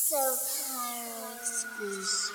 Soulfire exclusive.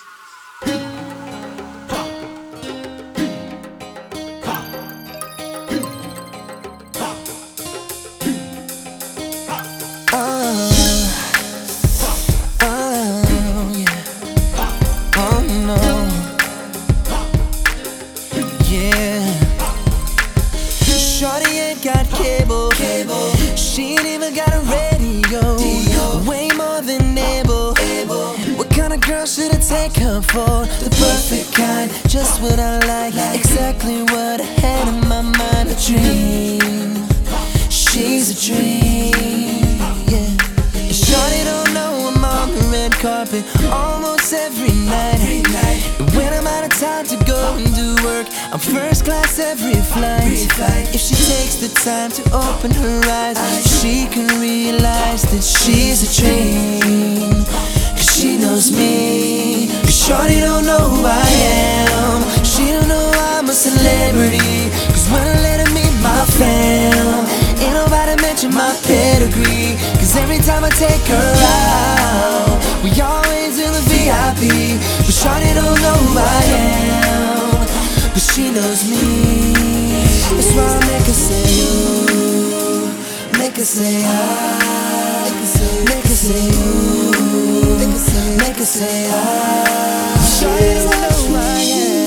Shorty ain't got cable. She ain't even got a radio. Way more than able. What kind of girl should I take her for? The perfect kind, just what I like. Exactly what I had in my mind. A dream, she's a dream, yeah. Shorty don't know I'm on the red carpet almost every night. And when I'm out of time to go and do work, I'm first class every flight. If she takes the time to open her eyes, she can realize that she's a dream. Cause she knows me. Cause shorty don't know who I am. She don't know I'm a celebrity. Cause when I let her meet my fam, ain't nobody mention my pedigree. Cause every time I take her out, we always in the VIP. But shorty don't know who I am, but she knows me. That's why I make her say ooh, make her say ah, make her say ooh, make her say ah. Shorty don't know who I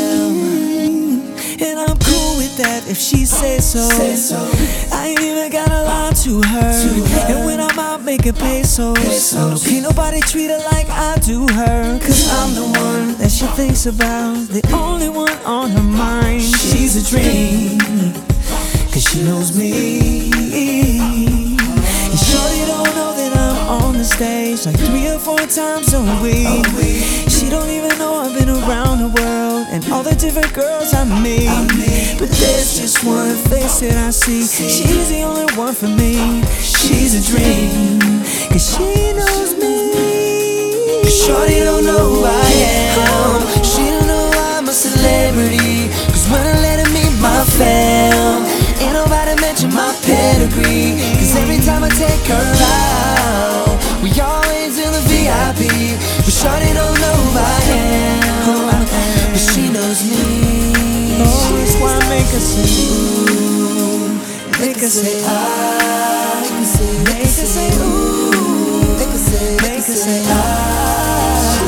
am, and I'm cool with that if she says so. I ain't even gotta lie to her. And when I'm out making pesos, can't nobody treat her like I do her. Cause I'm the one that she thinks about, the only one on her mind. She's a dream, cause she knows me. And shorty don't know that I'm on the stage like 3 or 4 times a week. She don't even know I've been around the world and all the different girls I meet. But there's just one face that I see. She's the only one for me. She's a dream, cause she knows me. Cause shorty don't know who I am. She don't know I'm a celebrity. Cause when I let her meet my fam, ain't nobody mention my pedigree. Cause every time I take her out, we always in the VIP. But shorty don't know who I am, but she knows me. Oh, that's why I make her say ooh, make her say ah, make her say ooh, make her say ah.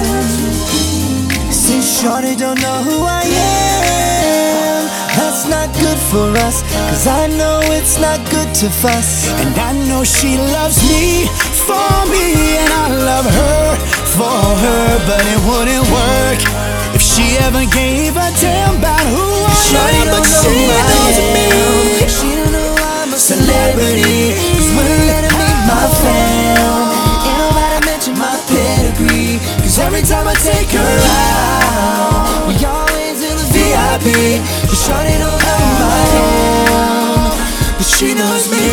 Since shorty don't know who I am, that's not good for us. Cause I know it's not good to fuss. And I know she loves me for me, and I love her for her. But it wouldn't work if she ever gave a damn about who I am. But she knows me. She don't know I'm a celebrity. Cause when I let her meet my fam, ain't nobody mention my pedigree. Cause every time I take her out, we always in the VIP. But shorty don't know who I am, but she knows me.